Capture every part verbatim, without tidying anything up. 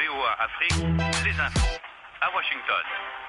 V O A Afrique, les infos à Washington.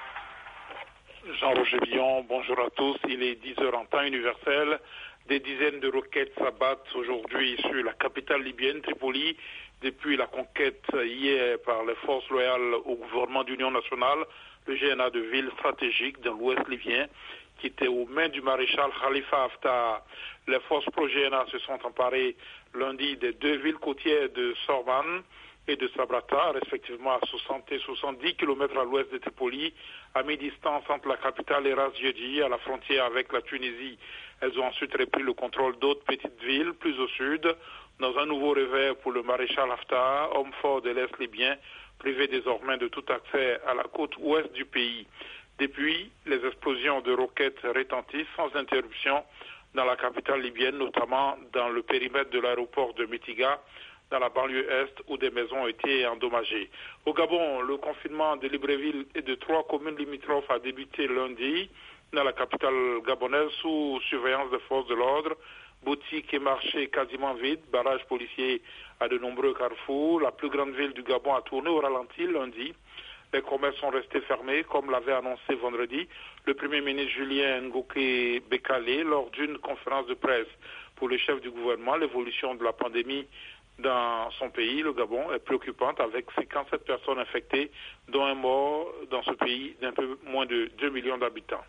Jean-Roger Billon, bonjour à tous. Il est dix heures en temps universel. Des dizaines de roquettes s'abattent aujourd'hui sur la capitale libyenne, Tripoli, depuis la conquête hier par les forces loyales au gouvernement d'union nationale, le G N A de ville stratégique dans l'ouest libyen, qui était aux mains du maréchal Khalifa Haftar. Les forces pro-G N A se sont emparées lundi des deux villes côtières de Sorban et de Sabrata, respectivement à soixante et soixante-dix kilomètres à l'ouest de Tripoli, à mi-distance entre la capitale et Ras-Djedid, à la frontière avec la Tunisie. Elles ont ensuite repris le contrôle d'autres petites villes plus au sud, dans un nouveau revers pour le maréchal Haftar, homme fort de l'Est libyen, privé désormais de tout accès à la côte ouest du pays. Depuis, les explosions de roquettes retentissent sans interruption dans la capitale libyenne, notamment dans le périmètre de l'aéroport de Mitiga, dans la banlieue est, où des maisons ont été endommagées. Au Gabon, le confinement de Libreville et de trois communes limitrophes a débuté lundi dans la capitale gabonaise sous surveillance des forces de l'ordre. Boutiques et marchés quasiment vides, barrages policiers à de nombreux carrefours. La plus grande ville du Gabon a tourné au ralenti lundi. Les commerces sont restés fermés, comme l'avait annoncé vendredi le Premier ministre Julien Ngoké Bekale lors d'une conférence de presse. Pour le chef du gouvernement, l'évolution de la pandémie dans son pays, le Gabon, est préoccupante avec cinquante-sept personnes infectées, dont un mort dans ce pays d'un peu moins de deux millions d'habitants.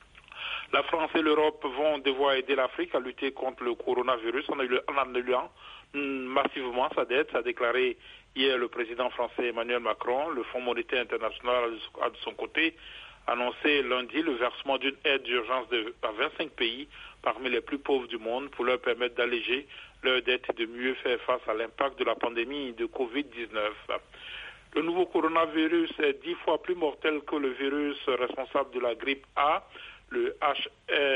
La France et l'Europe vont devoir aider l'Afrique à lutter contre le coronavirus en annulant massivement sa dette, a déclaré hier le président français Emmanuel Macron. Le Fonds monétaire international a de son côté annoncé lundi le versement d'une aide d'urgence de, à vingt-cinq pays parmi les plus pauvres du monde pour leur permettre d'alléger leurs dettes et de mieux faire face à l'impact de la pandémie de covid dix-neuf. Le nouveau coronavirus est dix fois plus mortel que le virus responsable de la grippe A, le H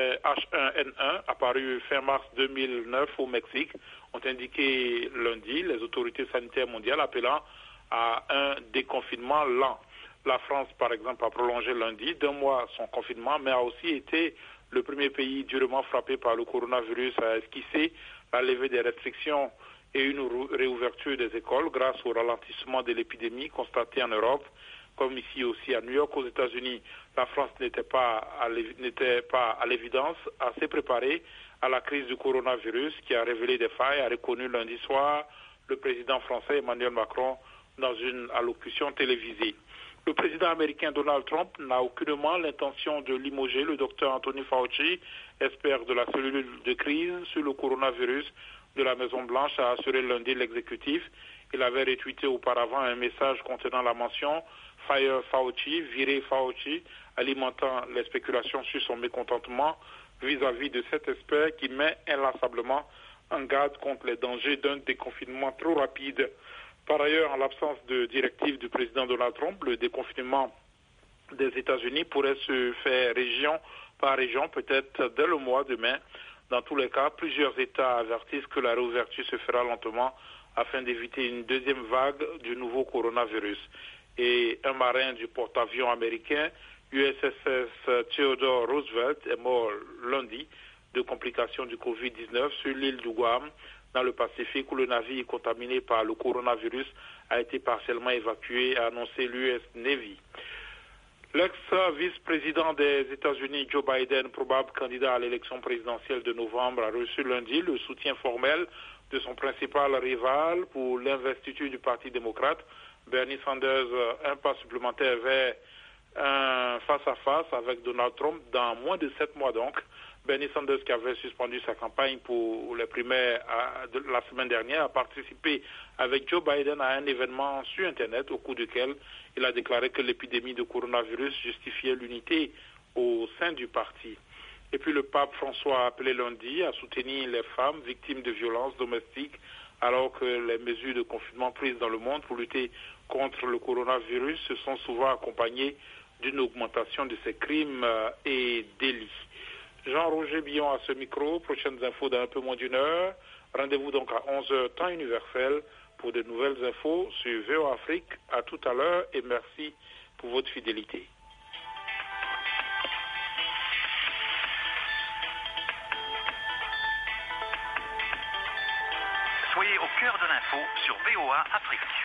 un N un, apparu fin mars deux mille neuf au Mexique, ont indiqué lundi les autorités sanitaires mondiales appelant à un déconfinement lent. La France, par exemple, a prolongé lundi d'un mois son confinement, mais a aussi été le premier pays durement frappé par le coronavirus à esquisser la levée des restrictions et une réouverture des écoles grâce au ralentissement de l'épidémie constatée en Europe, comme ici aussi à New York, aux États-Unis. La France n'était pas n'était pas à l'évidence assez préparée à la crise du coronavirus qui a révélé des failles, a reconnu lundi soir le président français Emmanuel Macron dans une allocution télévisée. Le président américain Donald Trump n'a aucunement l'intention de limoger le docteur Anthony Fauci, expert de la cellule de crise sur le coronavirus de la Maison-Blanche, a assuré lundi l'exécutif. Il avait retweeté auparavant un message contenant la mention « Fire Fauci », « Virer Fauci », alimentant les spéculations sur son mécontentement vis-à-vis de cet expert qui met inlassablement en garde contre les dangers d'un déconfinement trop rapide. Par ailleurs, en l'absence de directive du président Donald Trump, le déconfinement des États-Unis pourrait se faire région par région, peut-être dès le mois de mai. Dans tous les cas, plusieurs États avertissent que la réouverture se fera lentement afin d'éviter une deuxième vague du nouveau coronavirus. Et un marin du porte-avions américain, U S S S Theodore Roosevelt, est mort lundi de complications du covid dix-neuf sur l'île du Guam, dans le Pacifique, où le navire contaminé par le coronavirus a été partiellement évacué, a annoncé l'U S Navy. L'ex-vice-président des États-Unis, Joe Biden, probable candidat à l'élection présidentielle de novembre, a reçu lundi le soutien formel de son principal rival pour l'investiture du Parti démocrate, Bernie Sanders, un pas supplémentaire vers un face-à-face avec Donald Trump dans moins de sept mois donc. Bernie Sanders, qui avait suspendu sa campagne pour les primaires de la semaine dernière, a participé avec Joe Biden à un événement sur Internet au cours duquel il a déclaré que l'épidémie de coronavirus justifiait l'unité au sein du parti. Et puis le pape François a appelé lundi à soutenir les femmes victimes de violences domestiques alors que les mesures de confinement prises dans le monde pour lutter contre le coronavirus se sont souvent accompagnées d'une augmentation de ces crimes et délits. Jean-Roger Billon à ce micro, prochaines infos dans un peu moins d'une heure. Rendez-vous donc à onze heures temps universel pour de nouvelles infos sur V O A Afrique. À tout à l'heure et merci pour votre fidélité. Soyez au cœur de l'info sur V O A Afrique.